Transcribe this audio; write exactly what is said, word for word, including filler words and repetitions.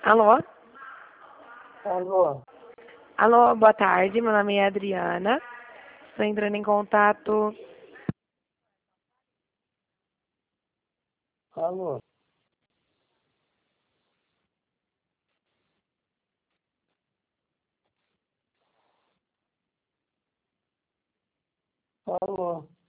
Alô? Alô? Alô, boa tarde. Meu nome é Adriana. Estou entrando em contato. Alô? Alô?